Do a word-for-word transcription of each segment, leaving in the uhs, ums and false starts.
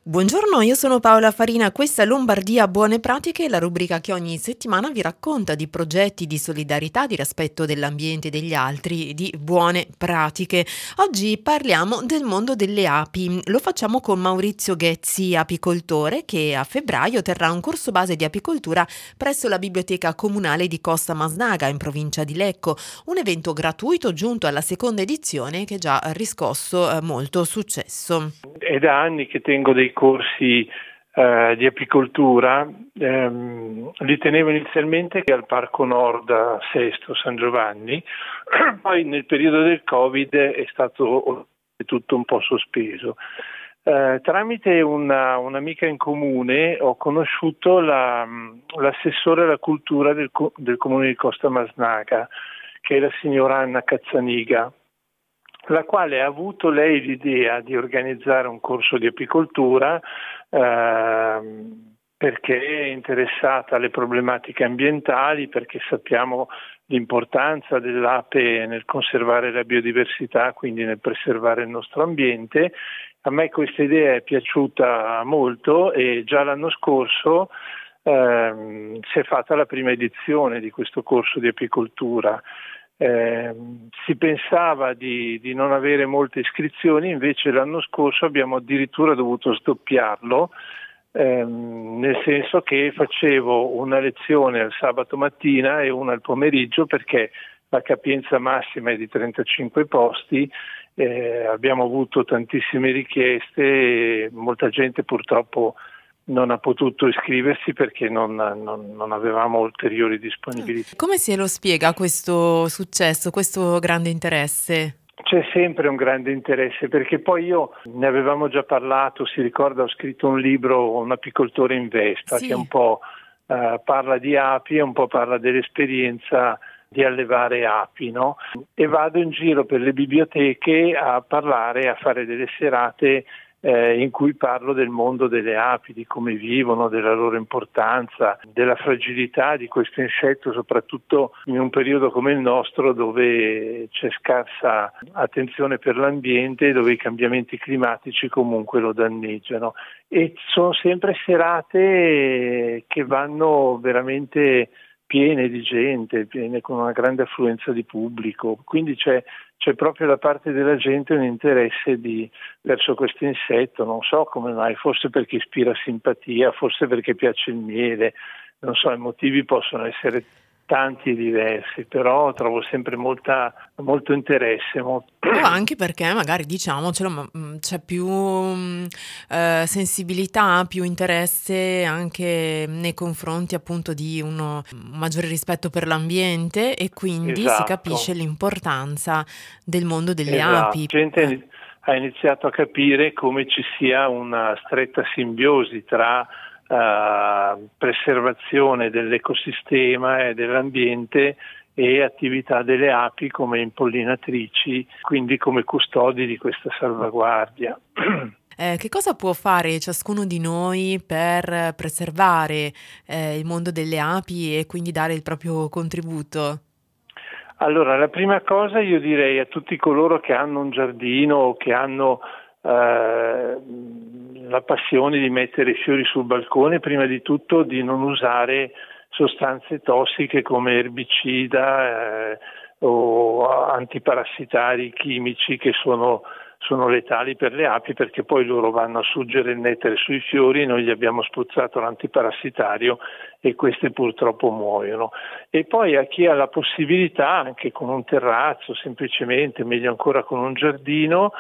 Buongiorno, io sono Paola Farina, questa è Lombardia Buone Pratiche, la rubrica che ogni settimana vi racconta di progetti di solidarietà, di rispetto dell'ambiente e degli altri, di buone pratiche. Oggi parliamo del mondo delle api. Lo facciamo con Maurizio Ghezzi, apicoltore, che a febbraio terrà un corso base di apicoltura presso la Biblioteca Comunale di Costa Masnaga, in provincia di Lecco. Un evento gratuito giunto alla seconda edizione che già ha riscosso eh, molto successo. È da anni che tengo dei corsi eh, di apicoltura, ehm, li tenevo inizialmente al Parco Nord a Sesto, San Giovanni, poi nel periodo del Covid è stato tutto un po' sospeso. Eh, tramite una, un'amica in comune ho conosciuto la, l'assessore alla cultura del, del comune di Costa Masnaga, che è la signora Anna Cazzaniga, la quale ha avuto lei l'idea di organizzare un corso di apicoltura eh, perché è interessata alle problematiche ambientali, perché sappiamo l'importanza dell'ape nel conservare la biodiversità, quindi nel preservare il nostro ambiente. A me questa idea è piaciuta molto e già l'anno scorso eh, si è fatta la prima edizione di questo corso di apicoltura. Eh, si pensava di, di non avere molte iscrizioni, invece l'anno scorso abbiamo addirittura dovuto sdoppiarlo, ehm, nel senso che facevo una lezione al sabato mattina e una al pomeriggio, perché la capienza massima è di trentacinque posti, eh, abbiamo avuto tantissime richieste e molta gente purtroppo non ha potuto iscriversi perché non, non, non avevamo ulteriori disponibilità. Come se lo spiega questo successo, questo grande interesse? C'è sempre un grande interesse, perché poi io ne avevamo già parlato, si ricorda, ho scritto un libro, Un apicoltore in Vespa, Sì. che un po' eh, parla di api e un po' parla dell'esperienza di allevare api, no? E vado in giro per le biblioteche a parlare, a fare delle serate Eh, in cui parlo del mondo delle api, di come vivono, della loro importanza, della fragilità di questo insetto, soprattutto in un periodo come il nostro dove c'è scarsa attenzione per l'ambiente, dove i cambiamenti climatici comunque lo danneggiano. E sono sempre serate che vanno veramente piene di gente, piene con una grande affluenza di pubblico, quindi c'è, c'è proprio da parte della gente un interesse di, verso questo insetto, non so come mai, forse perché ispira simpatia, forse perché piace il miele, non so, i motivi possono essere tanti e diversi, però trovo sempre molta, molto interesse. Molto... O anche perché magari, diciamocelo, ma, mh, c'è più mh, eh, sensibilità, più interesse anche nei confronti appunto di uno un maggiore rispetto per l'ambiente e quindi Esatto. si capisce l'importanza del mondo delle esatto. api. La gente eh. ha iniziato a capire come ci sia una stretta simbiosi tra Uh, preservazione dell'ecosistema e dell'ambiente e attività delle api come impollinatrici, quindi come custodi di questa salvaguardia. Eh, che cosa può fare ciascuno di noi per preservare eh, il mondo delle api e quindi dare il proprio contributo? Allora, la prima cosa io direi a tutti coloro che hanno un giardino o che hanno eh, la passione di mettere fiori sul balcone, prima di tutto di non usare sostanze tossiche come erbicida eh, o antiparassitari chimici che sono, sono letali per le api, perché poi loro vanno a suggere il nettare sui fiori, noi gli abbiamo spruzzato l'antiparassitario e queste purtroppo muoiono. E poi a chi ha la possibilità, anche con un terrazzo, semplicemente, meglio ancora con un giardino,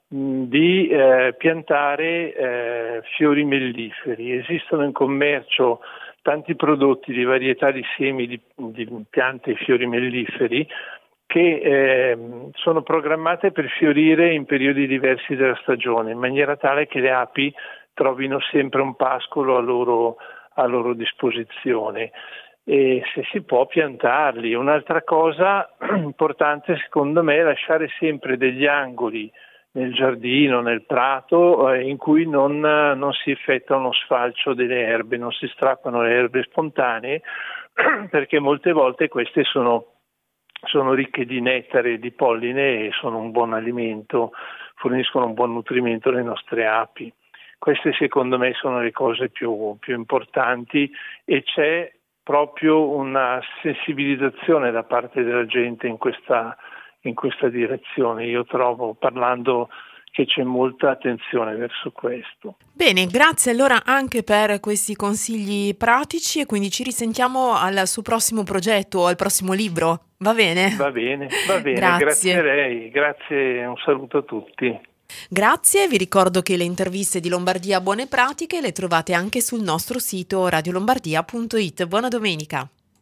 di eh, piantare eh, fiori melliferi. Esistono in commercio tanti prodotti di varietà di semi di, di piante e fiori melliferi che eh, sono programmate per fiorire in periodi diversi della stagione, in maniera tale che le api trovino sempre un pascolo a loro, a loro disposizione. E se si può piantarli. Un'altra cosa importante secondo me è lasciare sempre degli angoli nel giardino, nel prato, eh, in cui non, non si effettua uno sfalcio delle erbe, non si strappano le erbe spontanee, perché molte volte queste sono, sono ricche di nettare e di polline e sono un buon alimento, forniscono un buon nutrimento alle nostre api. Queste secondo me sono le cose più, più importanti, e c'è proprio una sensibilizzazione da parte della gente in questa, in questa direzione. Io trovo, parlando, che c'è molta attenzione verso questo. Bene, grazie allora anche per questi consigli pratici, e quindi ci risentiamo al suo prossimo progetto o al prossimo libro, va bene? Va bene, va bene, Grazie. grazie a lei, grazie, un saluto a tutti. Grazie, vi ricordo che le interviste di Lombardia Buone Pratiche le trovate anche sul nostro sito radiolombardia punto it. Buona domenica!